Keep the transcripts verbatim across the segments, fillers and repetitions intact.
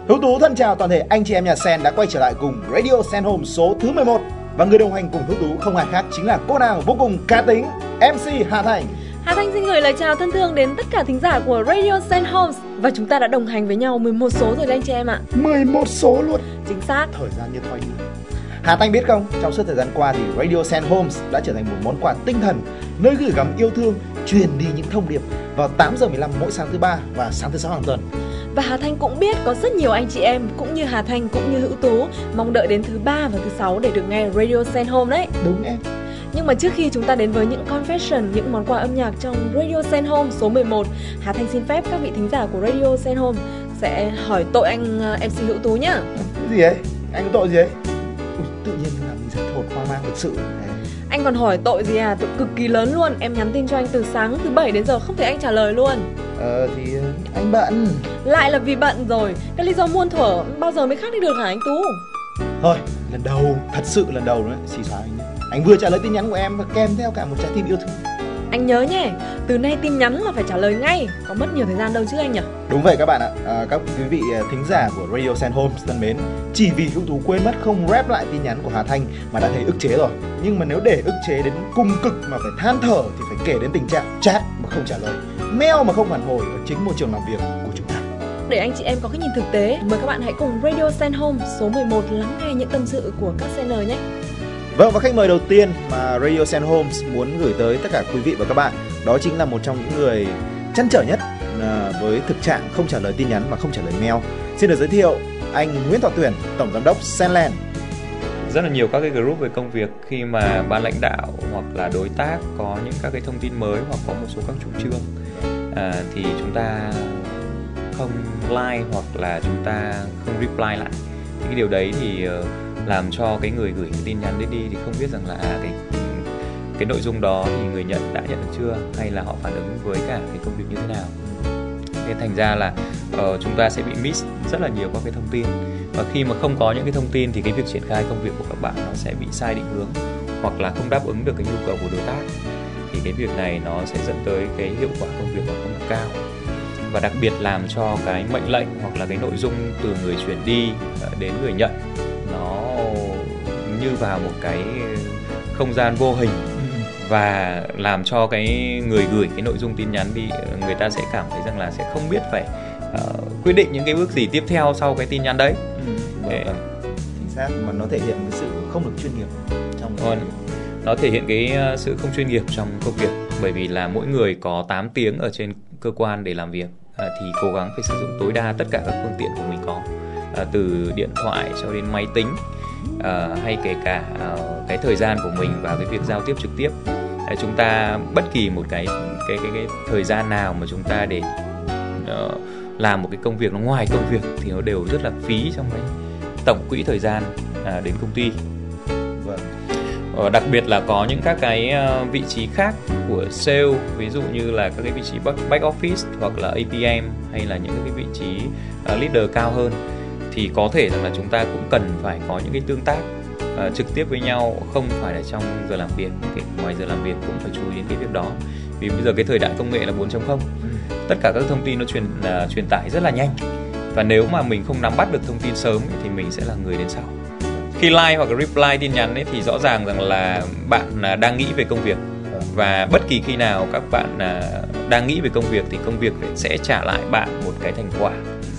Hữu Tú thân chào toàn thể anh chị em nhà Sen đã quay trở lại cùng Radio Sen Home số thứ mười một. Và người đồng hành cùng Hữu Tú không ai khác chính là cô nàng vô cùng cá tính em xê Hà Thành. Hà Thanh xin gửi lời chào thân thương đến tất cả thính giả của Radio Sen Homes. Và chúng ta đã đồng hành với nhau mười một số rồi đấy anh chị em ạ. mười một số luôn. Chính xác. Thời gian như thoi đưa. Hà Thanh biết không, trong suốt thời gian qua thì Radio Sen Homes đã trở thành một món quà tinh thần, nơi gửi gắm yêu thương, truyền đi những thông điệp vào tám giờ mười lăm mỗi sáng thứ ba và sáng thứ sáu hàng tuần. Và Hà Thanh cũng biết có rất nhiều anh chị em cũng như Hà Thanh cũng như Hữu Tú mong đợi đến thứ ba và thứ sáu để được nghe Radio Sen Home đấy. Đúng em. Nhưng mà trước khi chúng ta đến với những confession, những món quà âm nhạc trong Radio Sen Home số mười một, Hà Thanh xin phép các vị thính giả của Radio Sen Home sẽ hỏi tội anh em xê Hữu Tú nhá. Cái gì ấy? Anh có tội gì ấy? Ui, tự nhiên làm mình rất thột hoang mang thực sự. Anh còn hỏi tội gì à? Tội cực kỳ lớn luôn. Em nhắn tin cho anh từ sáng thứ bảy đến giờ không thấy anh trả lời luôn. Ờ thì anh bận. Lại là vì bận rồi. Cái lý do muôn thuở bao giờ mới khác đi được hả anh Tú? Thôi, lần đầu, thật sự lần đầu đấy, xì xóa anh nhé. Anh vừa trả lời tin nhắn của em và kèm theo cả một trái tim yêu thương. Anh nhớ nhé, từ nay tin nhắn là phải trả lời ngay, có mất nhiều thời gian đâu chứ anh nhỉ? Đúng vậy các bạn ạ, à, các quý vị thính giả của Radio Sen Home thân mến, chỉ vì Hữu Tú quên mất không rep lại tin nhắn của Hà Thanh mà đã thấy ức chế rồi. Nhưng mà nếu để ức chế đến cùng cực mà phải than thở thì phải kể đến tình trạng chat mà không trả lời, mail mà không phản hồi ở chính môi trường làm việc của chúng ta. Để anh chị em có cái nhìn thực tế, mời các bạn hãy cùng Radio Sen Home số mười một lắng nghe những tâm sự của các sener nhé. Vâng, và khách mời đầu tiên mà Radio Sen Homes muốn gửi tới tất cả quý vị và các bạn, đó chính là một trong những người trăn trở nhất với thực trạng không trả lời tin nhắn và không trả lời mail. Xin được giới thiệu anh Nguyễn Thọ Tuyển, tổng giám đốc Senland. Rất là nhiều các cái group về công việc, khi mà ban lãnh đạo hoặc là đối tác có những các cái thông tin mới hoặc có một số các chủ trương à, thì chúng ta không like hoặc là chúng ta không reply lại. Thì cái điều đấy thì làm cho cái người gửi cái tin nhắn đấy đi thì không biết rằng là à, cái cái nội dung đó thì người nhận đã nhận được chưa, hay là họ phản ứng với cả cái công việc như thế nào. Thế thành ra là uh, chúng ta sẽ bị miss rất là nhiều các cái thông tin, và khi mà không có những cái thông tin thì cái việc triển khai công việc của các bạn nó sẽ bị sai định hướng hoặc là không đáp ứng được cái nhu cầu của đối tác, thì cái việc này nó sẽ dẫn tới cái hiệu quả công việc nó không được cao, và đặc biệt làm cho cái mệnh lệnh hoặc là cái nội dung từ người chuyển đi đến người nhận nó như vào một cái không gian vô hình, và làm cho cái người gửi cái nội dung tin nhắn đi, người ta sẽ cảm thấy rằng là sẽ không biết phải uh, quyết định những cái bước gì tiếp theo sau cái tin nhắn đấy. Ừ, để... chính xác, mà nó thể hiện cái sự không được chuyên nghiệp trong cái... nó thể hiện cái sự không chuyên nghiệp trong công việc, bởi vì là mỗi người có tám tiếng ở trên cơ quan để làm việc, uh, thì cố gắng phải sử dụng tối đa tất cả các phương tiện của mình có, uh, từ điện thoại cho đến máy tính, Uh, hay kể cả uh, cái thời gian của mình vào cái việc giao tiếp trực tiếp. uh, Chúng ta bất kỳ một cái cái, cái, cái thời gian nào mà chúng ta để uh, làm một cái công việc nó ngoài công việc thì nó đều rất là phí trong cái tổng quỹ thời gian uh, đến công ty. Vâng. uh, Đặc biệt là có những các cái uh, vị trí khác của sale, ví dụ như là các cái vị trí back, back office hoặc là a pê em, hay là những cái vị trí uh, leader cao hơn, thì có thể rằng là chúng ta cũng cần phải có những cái tương tác uh, trực tiếp với nhau, không phải là trong giờ làm việc, okay, ngoài giờ làm việc cũng phải chú ý đến cái việc đó. Vì bây giờ cái thời đại công nghệ là bốn chấm không, tất cả các thông tin nó truyền uh, truyền tải rất là nhanh, và nếu mà mình không nắm bắt được thông tin sớm thì mình sẽ là người đến sau. Khi like hoặc reply tin nhắn ấy, thì rõ ràng rằng là bạn uh, đang nghĩ về công việc, và bất kỳ khi nào các bạn uh, đang nghĩ về công việc thì công việc sẽ trả lại bạn một cái thành quả.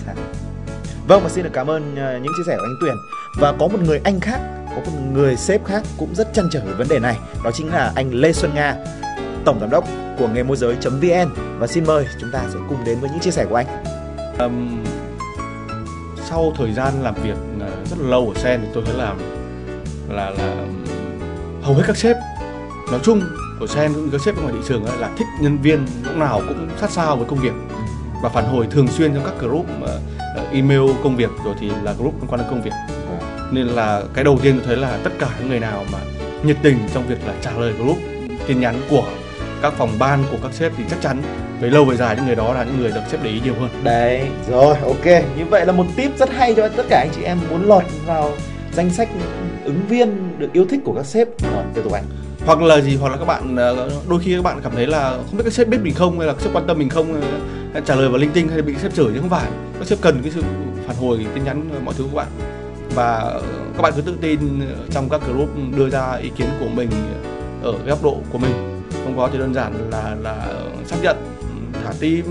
Vâng, và xin được cảm ơn uh, những chia sẻ của anh Tuyển. Và có một người anh khác, có một người sếp khác cũng rất trăn trở về vấn đề này, đó chính là anh Lê Xuân Nga, tổng giám đốc của nghề môi giới chấm vn. Và xin mời chúng ta sẽ cùng đến với những chia sẻ của anh. um, Sau thời gian làm việc uh, rất là lâu ở Sen thì tôi thấy là là là hầu hết các sếp nói chung của Sen cũng như các sếp ở ngoài thị trường ấy, là thích nhân viên lúc nào cũng sát sao với công việc và phản hồi thường xuyên trong các group uh, email công việc, rồi thì là group liên quan đến công việc. Nên là cái đầu tiên tôi thấy là tất cả những người nào mà nhiệt tình trong việc là trả lời group tin nhắn của các phòng ban của các sếp thì chắc chắn về lâu về dài những người đó là những người được sếp để ý nhiều hơn. Đấy, rồi, ok. Như vậy là một tip rất hay cho tất cả anh chị em muốn lọt vào danh sách ứng viên được yêu thích của các sếp. Còn tiếp tục anh. Hoặc là gì, hoặc là các bạn đôi khi các bạn cảm thấy là không biết các sếp biết mình không, hay là sếp quan tâm mình không, hay trả lời vào linh tinh, hay là bị sếp chửi, nhưng không phải. Các sếp cần cái sự phản hồi tin nhắn mọi thứ của bạn, và các bạn cứ tự tin trong các group đưa ra ý kiến của mình ở cái góc độ của mình. Không có thì đơn giản là là xác nhận, thả tim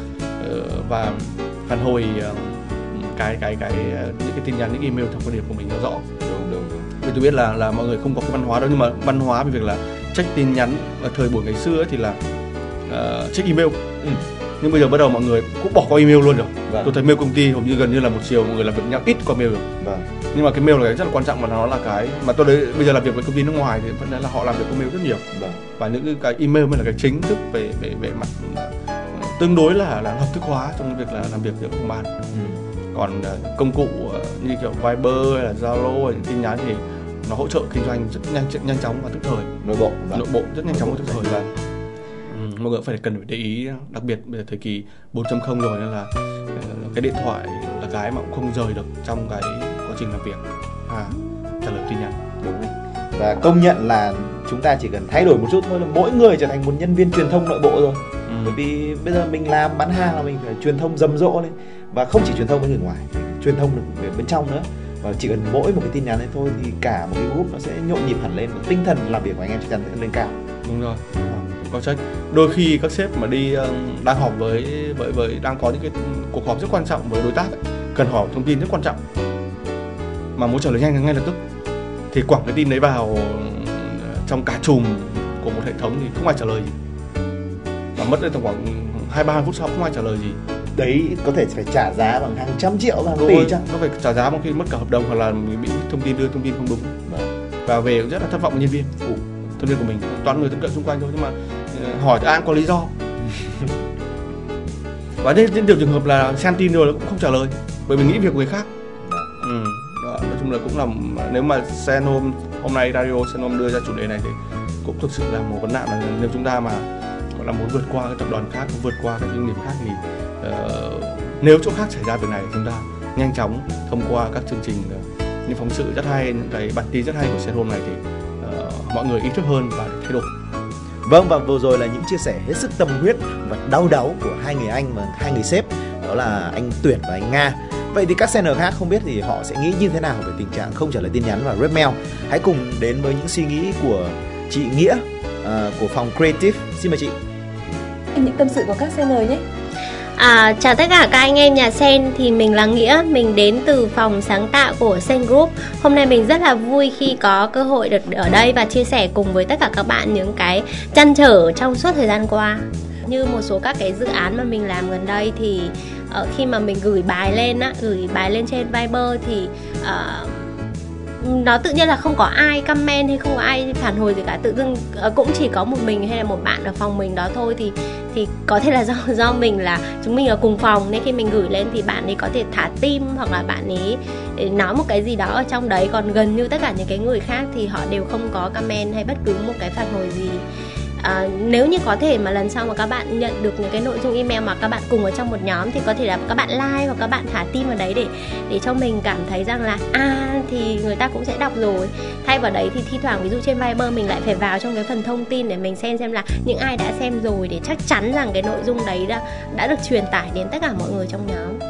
và phản hồi cái cái cái những cái tin nhắn, những email theo quan điểm của mình nó rõ. Đúng đúng đúng. Vì tôi biết là là mọi người không có cái văn hóa đó, nhưng mà văn hóa về việc là check tin nhắn ở thời buổi ngày xưa ấy thì là uh, check email. Ừ. Nhưng bây giờ bắt đầu mọi người cũng bỏ qua email luôn rồi. Vâng. Tôi thấy mail công ty hầu như gần như là một chiều mọi người làm việc nhau ít qua mail rồi. Vâng. Nhưng mà cái mail là cái rất là quan trọng, và nó là cái mà tôi đấy bây giờ làm việc với công ty nước ngoài thì vẫn là họ làm việc qua mail rất nhiều. Vâng. Và những cái email mới là cái chính thức về về về mặt uh, tương đối là là hợp thức hóa trong việc là làm việc giữa phòng ban. Ừ. Còn uh, công cụ uh, như kiểu Viber hay là Zalo hay những tin nhắn thì nó hỗ trợ kinh doanh rất nhanh nhanh chóng và tức thời, nội bộ và nội bộ rất nhanh chóng và tức thời. Và mọi người phải cần phải để ý, đặc biệt bây giờ thời kỳ bốn chấm không rồi, nên là cái điện thoại là cái mà cũng không rời được trong cái quá trình làm việc, à, trả lời tin nhắn. Đúng rồi. Và công nhận là chúng ta chỉ cần thay đổi một chút thôi là mỗi người trở thành một nhân viên truyền thông nội bộ rồi. Ừ. Bởi vì bây giờ mình làm bán hàng là mình phải truyền thông rầm rộ lên, và không chỉ truyền thông với người ngoài, truyền thông được về bên trong nữa. Và chỉ cần mỗi một cái tin nhắn đấy thôi thì cả một cái group nó sẽ nhộn nhịp hẳn lên, và tinh thần làm việc của anh em chắc chắn sẽ lên cao. Đúng rồi. Có trách. Đôi khi các sếp mà đi đang họp với với với đang có những cái cuộc họp rất quan trọng với đối tác ấy, cần hỏi thông tin rất quan trọng mà muốn trả lời nhanh ngay lập tức, thì quẳng cái tin đấy vào trong cả chùm của một hệ thống thì không ai trả lời gì, và mất đến tầm khoảng hai ba phút sau không ai trả lời gì. Đấy có thể phải trả giá bằng hàng trăm triệu, hàng tỷ chắc. Nó phải trả giá bằng khi mất cả hợp đồng, hoặc là mình bị thông tin đưa thông tin không đúng. Đấy. Và về cũng rất là thất vọng với nhân viên. Ủa, nhân viên của mình toàn người thân cận xung quanh thôi, nhưng mà hỏi thì ai cũng có lý do. Và đến, đến điều trường hợp là xem tin rồi cũng không trả lời, bởi vì nghĩ việc của người khác. Ừ. Đó, nói chung là cũng là, nếu mà Sen hôm hôm nay Radio Sen hôm đưa ra chủ đề này thì cũng thực sự là một vấn nạn, là nếu chúng ta mà gọi là muốn vượt qua các tập đoàn khác, vượt qua các doanh nghiệp khác thì uh, nếu chỗ khác xảy ra việc này, chúng ta nhanh chóng thông qua các chương trình, uh, những phóng sự rất hay, những cái bản tin rất hay của Sen hôm này thì uh, mọi người ý thức hơn và thay đổi. Vâng, và vừa rồi là những chia sẻ hết sức tâm huyết và đau đáu của hai người anh và hai người sếp, đó là anh Tuyển và anh Nga. Vậy thì các sender khác không biết thì họ sẽ nghĩ như thế nào về tình trạng không trả lời tin nhắn và rep mail? Hãy cùng đến với những suy nghĩ của chị Nghĩa uh, của phòng Creative. Xin mời chị. Những tâm sự của các sender nhé. À, chào tất cả các anh em nhà Sen, thì mình là Nghĩa, mình đến từ phòng sáng tạo của Sen Group. Hôm nay mình rất là vui khi có cơ hội được ở đây và chia sẻ cùng với tất cả các bạn những cái trăn trở trong suốt thời gian qua. Như một số các cái dự án mà mình làm gần đây thì uh, khi mà mình gửi bài lên á, gửi bài lên trên Viber thì uh, nó tự nhiên là không có ai comment hay không có ai phản hồi gì cả, tự dưng uh, cũng chỉ có một mình hay là một bạn ở phòng mình đó thôi, thì thì có thể là do do mình là chúng mình ở cùng phòng, nên khi mình gửi lên thì bạn ấy có thể thả tim hoặc là bạn ấy nói một cái gì đó ở trong đấy, còn gần như tất cả những cái người khác thì họ đều không có comment hay bất cứ một cái phản hồi gì. À, nếu như có thể mà lần sau mà các bạn nhận được những cái nội dung email mà các bạn cùng ở trong một nhóm thì có thể là các bạn like hoặc các bạn thả tim vào đấy để để cho mình cảm thấy rằng là à thì người ta cũng sẽ đọc rồi. Thay vào đấy thì thi thoảng ví dụ trên Viber mình lại phải vào trong cái phần thông tin để mình xem xem là những ai đã xem rồi, để chắc chắn rằng cái nội dung đấy đã, đã được truyền tải đến tất cả mọi người trong nhóm.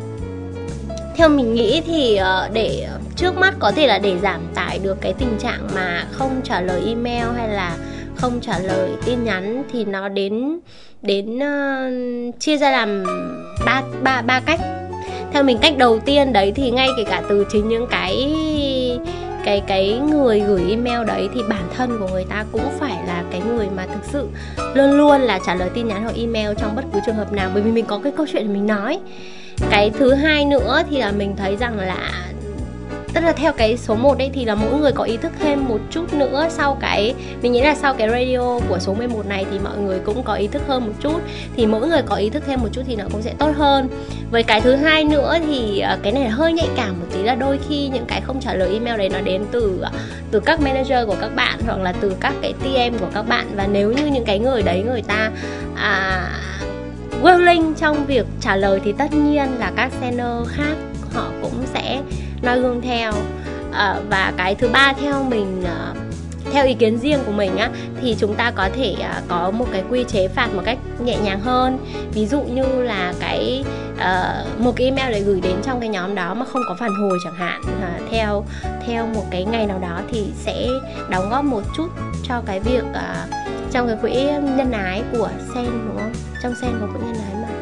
Theo mình nghĩ thì để trước mắt có thể là để giảm tải được cái tình trạng mà không trả lời email hay là không trả lời tin nhắn thì nó đến đến uh, chia ra làm ba ba ba cách. Theo mình, cách đầu tiên đấy thì ngay kể cả từ chính những cái cái cái người gửi email đấy thì bản thân của người ta cũng phải là cái người mà thực sự luôn luôn là trả lời tin nhắn hoặc email trong bất cứ trường hợp nào, bởi vì mình có cái câu chuyện để mình nói. Cái thứ hai nữa thì là mình thấy rằng là, tức là theo cái số một ấy thì là mỗi người có ý thức thêm một chút nữa. Sau cái, mình nghĩ là sau cái radio của số mười một này thì mọi người cũng có ý thức hơn một chút, thì mỗi người có ý thức thêm một chút thì nó cũng sẽ tốt hơn. Với cái thứ hai nữa thì cái này hơi nhạy cảm một tí, là đôi khi những cái không trả lời email đấy nó đến từ từ các manager của các bạn hoặc là từ các cái tê em của các bạn, và nếu như những cái người đấy người ta à, willing trong việc trả lời thì tất nhiên là các sender khác họ cũng sẽ noi gương theo. À, và cái thứ ba theo mình uh, theo ý kiến riêng của mình á, thì chúng ta có thể uh, có một cái quy chế phạt một cách nhẹ nhàng hơn. Ví dụ như là cái uh, một cái email để gửi đến trong cái nhóm đó mà không có phản hồi chẳng hạn, uh, theo theo một cái ngày nào đó thì sẽ đóng góp một chút cho cái việc uh, trong cái quỹ nhân ái của Sen, đúng không? Trong Sen có quỹ nhân ái mà.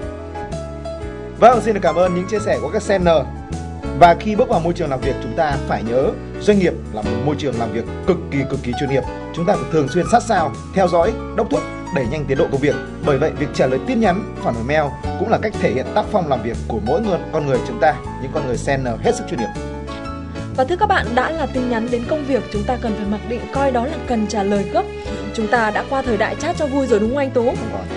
Vâng, xin được cảm ơn những chia sẻ của các Senner. Và khi bước vào môi trường làm việc, chúng ta phải nhớ doanh nghiệp là một môi trường làm việc cực kỳ cực kỳ chuyên nghiệp. Chúng ta phải thường xuyên sát sao, theo dõi, đốc thúc, đẩy nhanh tiến độ công việc. Bởi vậy, việc trả lời tin nhắn, phản hồi mail cũng là cách thể hiện tác phong làm việc của mỗi người, con người chúng ta, những con người Senner hết sức chuyên nghiệp. Và thưa các bạn, đã là tin nhắn đến công việc, chúng ta cần phải mặc định coi đó là cần trả lời gấp. Chúng ta đã qua thời đại chat cho vui rồi, đúng không anh Tú?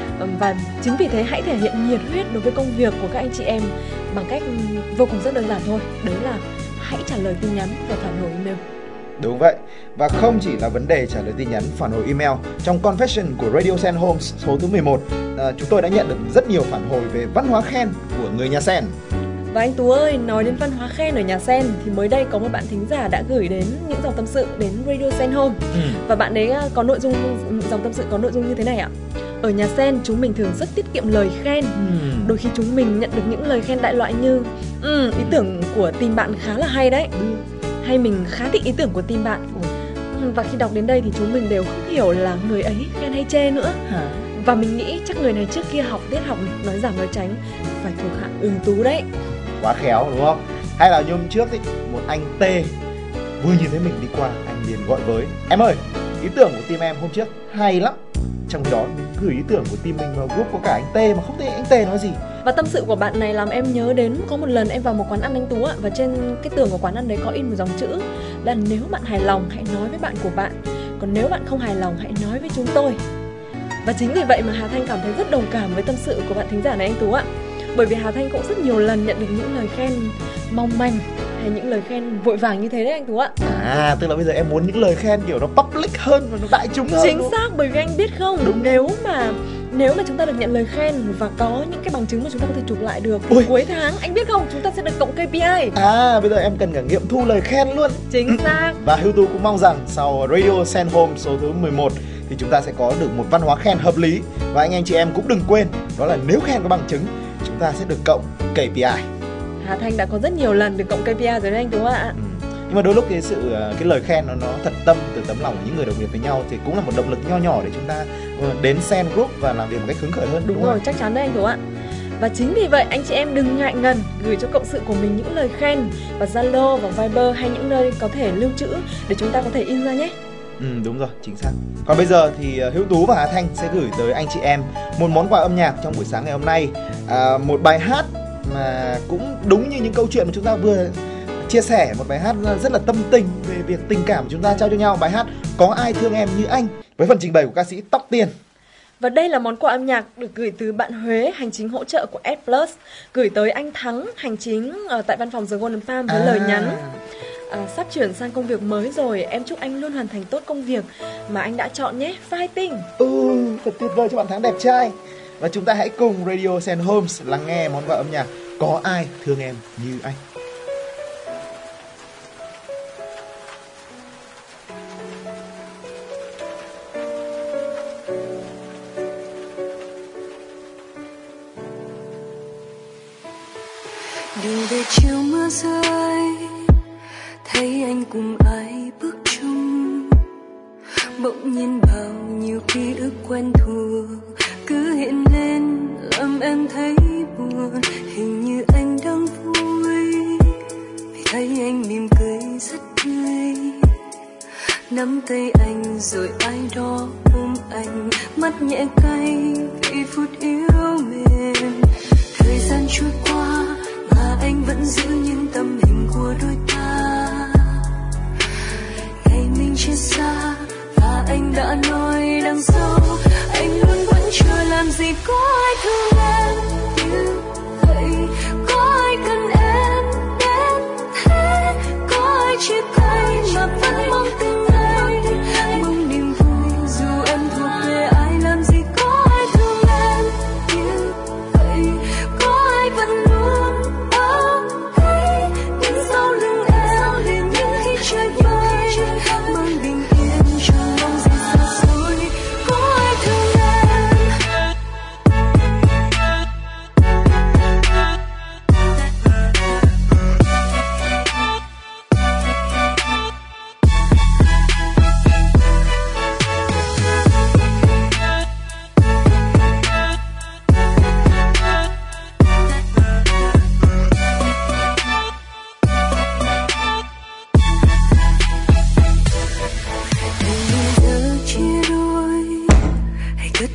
Và chính vì thế hãy thể hiện nhiệt huyết đối với công việc của các anh chị em bằng cách vô cùng rất đơn giản thôi. Đấy là hãy trả lời tin nhắn và phản hồi email. Đúng vậy. Và không chỉ là vấn đề trả lời tin nhắn, phản hồi email. Trong Confession của Radio Sen Homes số thứ mười một, à, chúng tôi đã nhận được rất nhiều phản hồi về văn hóa khen của người nhà Sen. Và anh Tú ơi, nói đến văn hóa khen ở nhà Sen thì mới đây có một bạn thính giả đã gửi đến những dòng tâm sự đến Radio Sen Home. Ừ. Và bạn ấy có nội dung, dòng tâm sự có nội dung như thế này ạ. Ở nhà Sen chúng mình thường rất tiết kiệm lời khen. Ừ. Đôi khi chúng mình nhận được những lời khen đại loại như ừ, ý tưởng của team bạn khá là hay đấy. Ừ. Hay mình khá thích ý tưởng của team bạn. Ừ. Và khi đọc đến đây thì chúng mình đều không hiểu là người ấy khen hay chê nữa. Hả? Và mình nghĩ chắc người này trước kia học tiết học nói giảm nói tránh phải thuộc hạng ưng tú đấy. Quá khéo đúng không? Hay là như hôm trước ấy, một anh T vừa nhìn thấy mình đi qua, anh liền gọi với: em ơi, ý tưởng của team em hôm trước hay lắm. Trong khi đó mình gửi ý tưởng của team mình vào group có cả anh T mà không thấy anh T nói gì. Và tâm sự của bạn này làm em nhớ đến có một lần em vào một quán ăn anh Tú ạ, và trên cái tường của quán ăn đấy có in một dòng chữ là nếu bạn hài lòng hãy nói với bạn của bạn, còn nếu bạn không hài lòng hãy nói với chúng tôi. Và chính vì vậy mà Hà Thanh cảm thấy rất đồng cảm với tâm sự của bạn thính giả này anh Tú ạ. Bởi vì Hà Thanh cũng rất nhiều lần nhận được những lời khen mong manh hay những lời khen vội vàng như thế đấy anh Tú ạ. À, tức là bây giờ em muốn những lời khen kiểu nó public hơn và nó đại chúng hơn. Chính xác, bởi vì anh biết không, đúng. Nếu mà nếu mà chúng ta được nhận lời khen và có những cái bằng chứng mà chúng ta có thể chụp lại được Ôi. cuối tháng, anh biết không, chúng ta sẽ được cộng ca pê i. À, bây giờ em cần cả nghiệm thu lời khen luôn. Chính xác. Và Hưu Tú cũng mong rằng sau Radio Sen Home số thứ mười một thì chúng ta sẽ có được một văn hóa khen hợp lý. Và anh anh chị em cũng đừng quên, đó là nếu khen có bằng chứng, chúng ta sẽ được cộng ca pê i. Hà Thanh đã có rất nhiều lần được cộng ca pê i rồi đấy anh Tú ạ. Ừ. Nhưng mà đôi lúc cái sự cái lời khen nó nó thật tâm từ tấm lòng của những người đồng nghiệp với nhau thì cũng là một động lực nho nhỏ để chúng ta đến Sen Group và làm việc một cách hứng khởi hơn. Đúng, đúng rồi, chắc chắn đấy anh Tú ạ. Và chính vì vậy anh chị em đừng ngại ngần gửi cho cộng sự của mình những lời khen và Zalo và Viber hay những nơi có thể lưu trữ để chúng ta có thể in ra nhé. Ừ, đúng rồi, chính xác. Còn bây giờ thì Hữu Tú và Hà Thanh sẽ gửi tới anh chị em một món quà âm nhạc trong buổi sáng ngày hôm nay, à, một bài hát mà cũng đúng như những câu chuyện mà chúng ta vừa chia sẻ, một bài hát rất là tâm tình về việc tình cảm chúng ta trao cho nhau, bài hát Có Ai Thương Em Như Anh với phần trình bày của ca sĩ Tóc Tiên. Và đây là món quà âm nhạc được gửi từ bạn Huế, hành chính hỗ trợ của S Plus, gửi tới anh Thắng, hành chính ở tại văn phòng The Golden Farm với à. lời nhắn: à, sắp chuyển sang công việc mới rồi, em chúc anh luôn hoàn thành tốt công việc mà anh đã chọn nhé, fighting. Ừ, thật tuyệt vời cho bạn Thắng đẹp trai. Và chúng ta hãy cùng Radio Sen Homes lắng nghe món quà âm nhạc Có Ai Thương Em Như Anh. Đường về chiều mưa rơi, thấy anh cùng ai bước chung, bỗng nhiên bao nhiêu ký ức quen thuộc cứ hiện lên làm em thấy buồn. Hình như anh đang vui vì thấy anh mỉm cười rất tươi, nắm tay anh rồi ai đó ôm anh, mắt nhẹ cay vì phút yêu mềm. Thời gian trôi qua mà anh vẫn giữ những tấm hình của đôi ta, ngày mình chia xa và anh đã nói đằng sau anh luôn vẫn chờ. Làm gì có ai thương em như vậy, có ai cần em đến thế, có ai chia tay mà vẫn mong từng ngày, mong niềm vui dù em thuộc về ai. Làm gì có ai thương em như vậy, có ai vẫn luôn ở đây đứng sau lưng em liền như khi trời bay, mang bình yên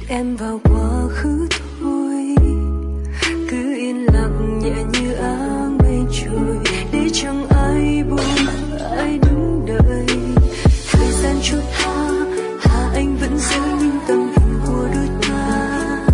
em vào quá khứ thôi, cứ yên lặng nhẹ như áng mây trôi, để chẳng ai buồn ai đứng đợi. Thời gian trôi qua, hà anh vẫn giữ những tấm hình của đôi ta.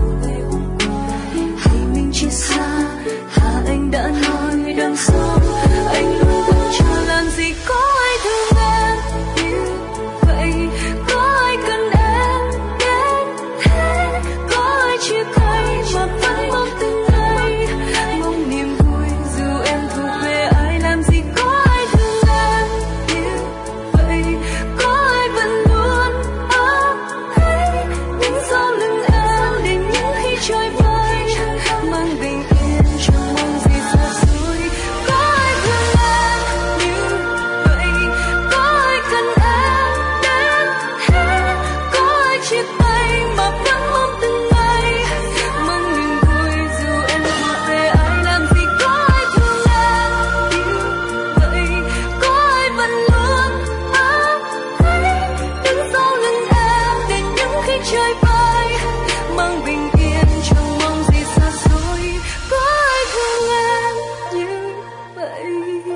Hay mình chia xa, hà anh đã nói đằng sau anh luôn vẫn chờ, làm gì có ai thương em như vậy, có ai cần em đến thế, có ai chia tay mà vẫn mong từng ngày, mong niềm vui dù em thuộc về ai, làm gì có ai thương em như vậy, có ai vẫn luôn ấm ấy đứng sau lưng em để những khi trời vơi mang bình yên chẳng mong gì xa xôi. Có ai thương em như vậy, có ai cần em đến thế, có ai chia tay mà vẫn mong từng ngày, mang niềm vui dù em thuộc về ai, làm gì có ai thương em như vậy, có ai vẫn luôn ấm ấy đứng sau lưng em để những khi trời vơi mang bình yên chẳng mong gì xa xôi. Có ai thương em như vậy,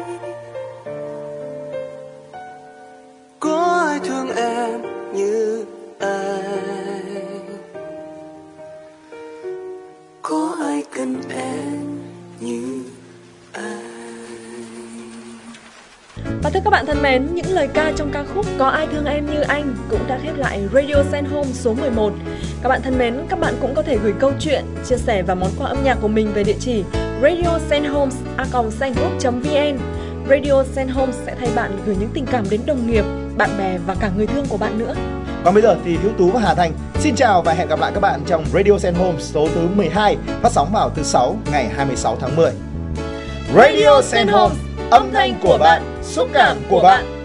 có ai thương em như anh, có ai cần em như Và thưa các bạn thân mến, những lời ca trong ca khúc Có Ai Thương Em Như Anh cũng đã khép lại Radio Send Home số mười một. Các bạn thân mến, các bạn cũng có thể gửi câu chuyện, chia sẻ và món quà âm nhạc của mình về địa chỉ radio send homes a còng sendgroup chấm vn. Radio Send Home sẽ thay bạn gửi những tình cảm đến đồng nghiệp, bạn bè và cả người thương của bạn nữa. Còn bây giờ thì Hữu Tú và Hà Thành xin chào và hẹn gặp lại các bạn trong Radio Send Home số thứ mười hai, phát sóng vào thứ sáu ngày hai mươi sáu tháng mười. Radio Send Home, âm thanh của bạn, xúc cảm của bạn.